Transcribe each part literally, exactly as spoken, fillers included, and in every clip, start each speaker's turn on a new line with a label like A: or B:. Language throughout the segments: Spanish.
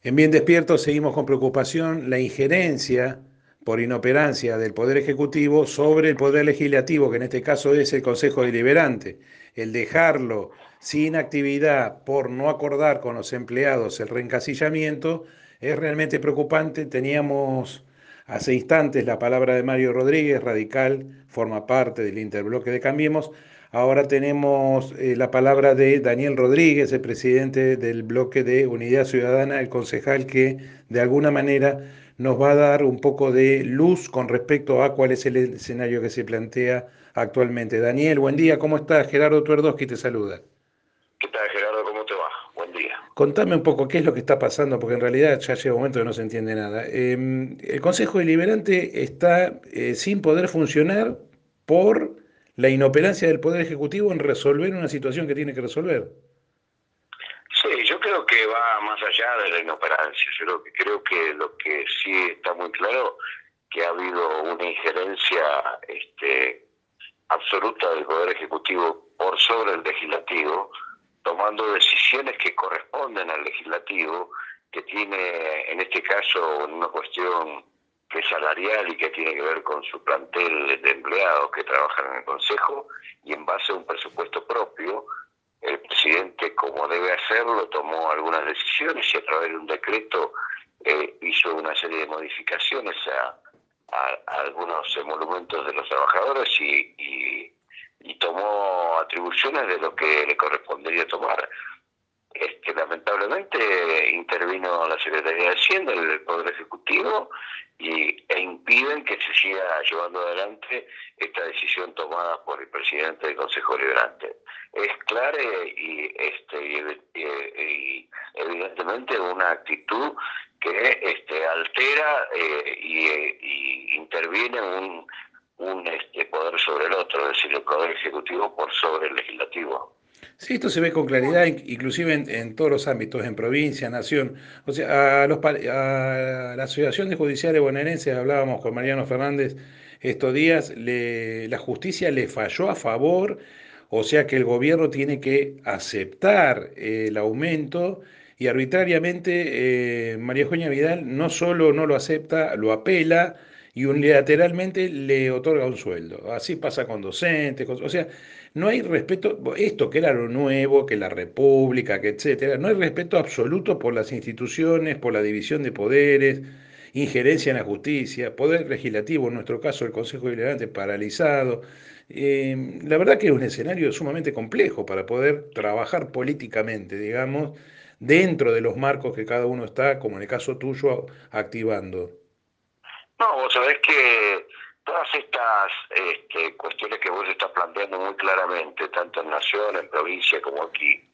A: En Bien Despierto seguimos con preocupación la injerencia por inoperancia del Poder Ejecutivo sobre el Poder Legislativo, que en este caso es el Consejo Deliberante. El dejarlo sin actividad por no acordar con los empleados el reencasillamiento es realmente preocupante. Teníamos hace instantes la palabra de Mario Rodríguez, radical, forma parte del interbloque de Cambiemos. Ahora tenemos eh, la palabra de Daniel Rodríguez, el presidente del bloque de Unidad Ciudadana, el concejal que de alguna manera nos va a dar un poco de luz con respecto a cuál es el escenario que se plantea actualmente. Daniel, buen día, ¿cómo estás? Gerardo Tuerdosqui te saluda.
B: ¿Qué tal, Gerardo? ¿Cómo te va? Buen día.
A: Contame un poco qué es lo que está pasando, porque en realidad ya llega un momento que no se entiende nada. Eh, el Consejo Deliberante está eh, sin poder funcionar por la inoperancia del Poder Ejecutivo en resolver una situación que tiene que resolver.
B: Sí, yo creo que va más allá de la inoperancia. Yo creo que, creo que lo que sí está muy claro que ha habido una injerencia este, absoluta del Poder Ejecutivo por sobre el Legislativo, tomando decisiones que corresponden al Legislativo, que tiene en este caso una cuestión que es salarial y que tiene que ver con su plantel de empleados que trabajan en el Consejo, y en base a un presupuesto propio, el presidente, como debe hacerlo, tomó algunas decisiones y a través de un decreto eh, hizo una serie de modificaciones a, a, a algunos emolumentos de los trabajadores y, y, y tomó atribuciones de lo que le correspondería tomar. Este, lamentablemente intervino la Secretaría de Hacienda, el Poder Ejecutivo, y, e impiden que se siga llevando adelante esta decisión tomada por el presidente del Consejo Deliberante. Es clara y, este, y, y evidentemente una actitud que este, altera eh, y, y interviene un, un este, poder sobre el otro, es decir, el Poder Ejecutivo por sobre el Legislativo.
A: Sí, esto se ve con claridad, in- inclusive en, en todos los ámbitos, en provincia, nación. O sea, a, los, pa- a la Asociación de Judiciales Bonaerenses, hablábamos con Mariano Fernández estos días, le- la justicia le falló a favor, o sea que el gobierno tiene que aceptar eh, el aumento y arbitrariamente eh, María Eugenia Vidal no solo no lo acepta, lo apela y unilateralmente le otorga un sueldo. Así pasa con docentes, con- o sea, no hay respeto, esto que era lo nuevo, que la República, que etcétera, no hay respeto absoluto por las instituciones, por la división de poderes, injerencia en la justicia, poder legislativo, en nuestro caso el Consejo Deliberante paralizado. Eh, la verdad que es un escenario sumamente complejo para poder trabajar políticamente, digamos, dentro de los marcos que cada uno está, como en el caso tuyo, activando.
B: No, vos sabés que todas estas este, cuestiones que vos estás planteando muy claramente, tanto en Nación, en provincia como aquí,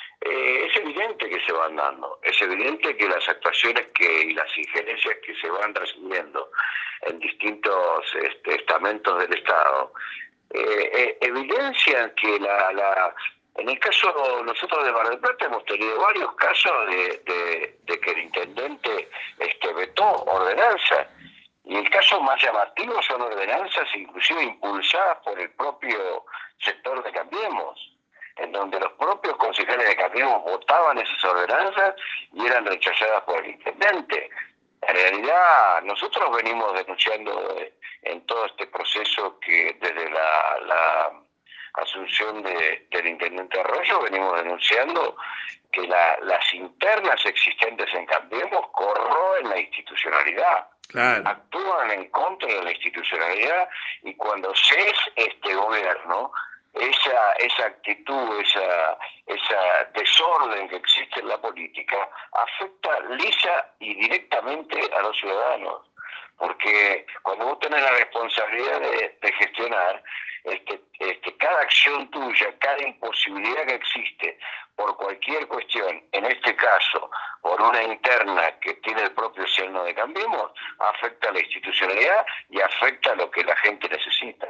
B: eh, es evidente que se van dando, es evidente que las actuaciones que y las injerencias que se van recibiendo en distintos este, estamentos del Estado eh, eh, evidencian que la, la en el caso nosotros de Mar del Plata hemos tenido varios casos de, de, de que el intendente este, vetó ordenanzas y el caso más llamativo son ordenanzas inclusive impulsadas por el propio sector de Cambiemos, en donde los propios concejales de Cambiemos votaban esas ordenanzas y eran rechazadas por el intendente. En realidad, nosotros venimos denunciando eh, en todo este proceso que desde la, la asunción de, del intendente Arroyo venimos denunciando que la, las internas existentes en Cambiemos corroen la institucionalidad,
A: Claro.
B: actúan en contra de la institucionalidad y cuando se es este gobierno, esa, esa actitud, esa, esa desorden que existe en la política afecta lisa y directamente a los ciudadanos. Porque cuando vos tenés la responsabilidad de, de gestionar, este, este, cada acción tuya, cada imposibilidad que existe por cualquier cuestión, en este caso por una interna que tiene el propio seno de Cambiemos, afecta a la institucionalidad y afecta a lo que la gente necesita.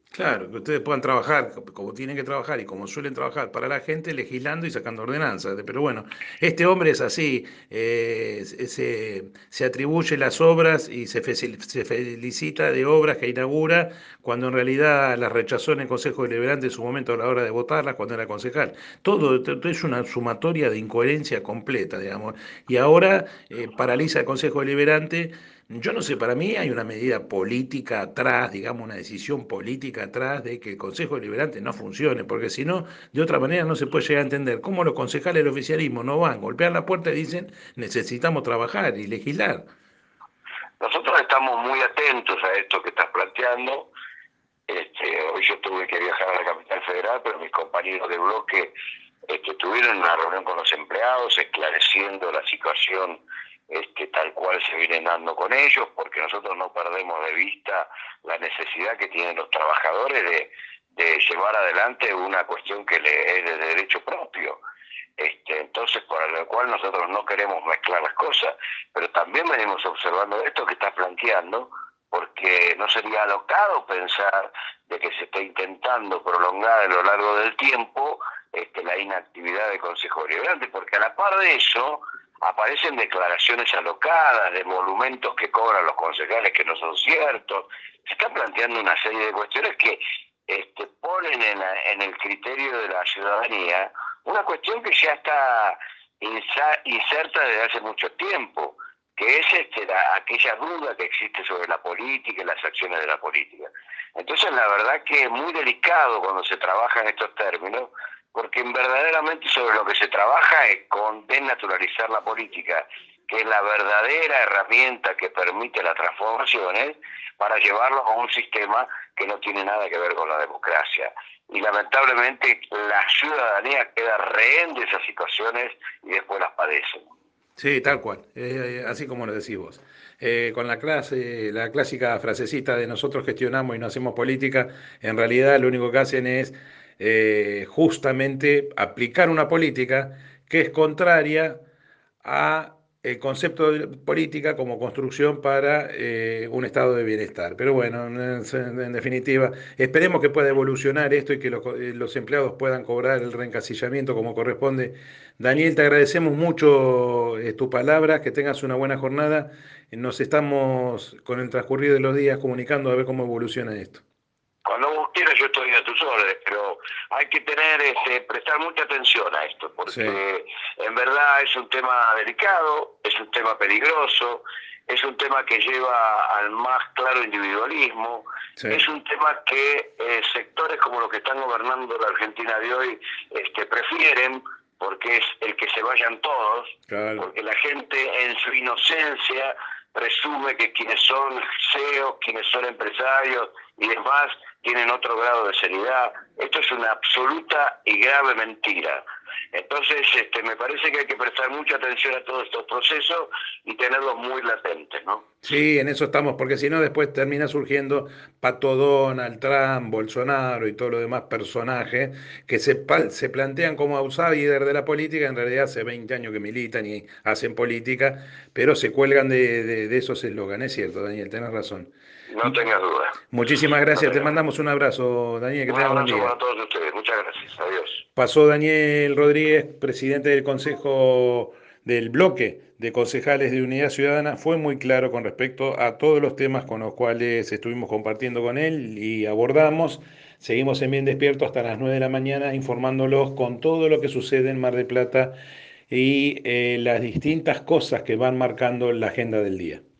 A: Claro, que ustedes puedan trabajar como tienen que trabajar y como suelen trabajar para la gente, legislando y sacando ordenanzas. Pero bueno, este hombre es así, eh, se, se- se atribuye las obras y se, fe- se felicita de obras que inaugura cuando en realidad las rechazó en el Consejo Deliberante en su momento a la hora de votarlas cuando era concejal. Todo, todo es una sumatoria de incoherencia completa, digamos. Y ahora eh, paraliza el Consejo Deliberante. Yo no sé, para mí hay una medida política atrás, digamos, una decisión política atrás de que el Consejo Deliberante no funcione, porque si no, de otra manera no se puede llegar a entender cómo los concejales del oficialismo no van, golpean la puerta y dicen necesitamos trabajar y legislar.
B: Nosotros estamos muy atentos a esto que estás planteando. Este, hoy yo tuve que viajar a la capital federal, pero mis compañeros de bloque este, tuvieron una reunión con los empleados esclareciendo la situación este, tal cual se viene dando con ellos, porque nosotros no perdemos de vista la necesidad que tienen los trabajadores de, de llevar adelante una cuestión que le es de derecho propio. Este, entonces, por lo cual nosotros no queremos mezclar las cosas, pero también venimos observando esto que estás planteando, porque no sería alocado pensar de que se está intentando prolongar a lo largo del tiempo este, la inactividad del Consejo Deliberante, porque a la par de eso aparecen declaraciones alocadas de monumentos que cobran los concejales que no son ciertos. Se está planteando una serie de cuestiones que este, ponen en, la, en el criterio de la ciudadanía una cuestión que ya está inserta desde hace mucho tiempo, que es este, la, aquella duda que existe sobre la política y las acciones de la política. Entonces, la verdad que es muy delicado cuando se trabaja en estos términos, porque verdaderamente sobre lo que se trabaja es con desnaturalizar la política, que es la verdadera herramienta que permite las transformaciones para llevarlos a un sistema que no tiene nada que ver con la democracia. Y lamentablemente la ciudadanía queda rehén de esas situaciones y después las padece.
A: Sí, tal cual, eh, así como lo decís vos. Eh, con la clase, la clásica frasecita de nosotros gestionamos y no hacemos política, en realidad lo único que hacen es eh, justamente aplicar una política que es contraria a el concepto de política como construcción para eh, un estado de bienestar. Pero bueno, en, en definitiva, esperemos que pueda evolucionar esto y que los, eh, los empleados puedan cobrar el reencasillamiento como corresponde. Daniel, te agradecemos mucho eh, tus palabras, que tengas una buena jornada. Nos estamos con el transcurrir de los días comunicando a ver cómo evoluciona esto.
B: Cuando vos quieras yo estoy a tus órdenes, pero hay que tener, este, prestar mucha atención a esto,
A: Sí,
B: porque en verdad es un tema delicado, es un tema peligroso, es un tema que lleva al más claro individualismo,
A: sí,
B: es un tema que eh, sectores como los que están gobernando la Argentina de hoy este, prefieren, porque es el que se vayan todos,
A: claro.
B: porque la gente en su inocencia presume que quienes son C E Os, quienes son empresarios y demás, tienen otro grado de seriedad. Esto es una absoluta y grave mentira. Entonces, este, me parece que hay que prestar mucha atención a todos estos procesos y tenerlos muy latentes, ¿no?
A: Sí, en eso estamos, porque si no después termina surgiendo Pato Donald, Trump, Bolsonaro y todo lo demás personajes que se, pa- se plantean como outsider de la política, en realidad hace veinte años que militan y hacen política, pero se cuelgan de, de- de esos eslóganes, es cierto, Daniel, tenés razón.
B: No tengas duda,
A: Muchísimas
B: no
A: gracias, te
B: tengas duda.
A: mandamos un abrazo, Daniel, que
B: Un
A: tengas buen
B: abrazo
A: día.
B: para todos ustedes. Muchas gracias. Adiós.
A: Pasó Daniel Rodríguez, presidente del Consejo del Bloque de Concejales de Unidad Ciudadana, fue muy claro con respecto a todos los temas con los cuales estuvimos compartiendo con él y abordamos. Seguimos en Bien Despierto hasta las nueve de la mañana informándolos con todo lo que sucede en Mar del Plata y eh, las distintas cosas que van marcando la agenda del día.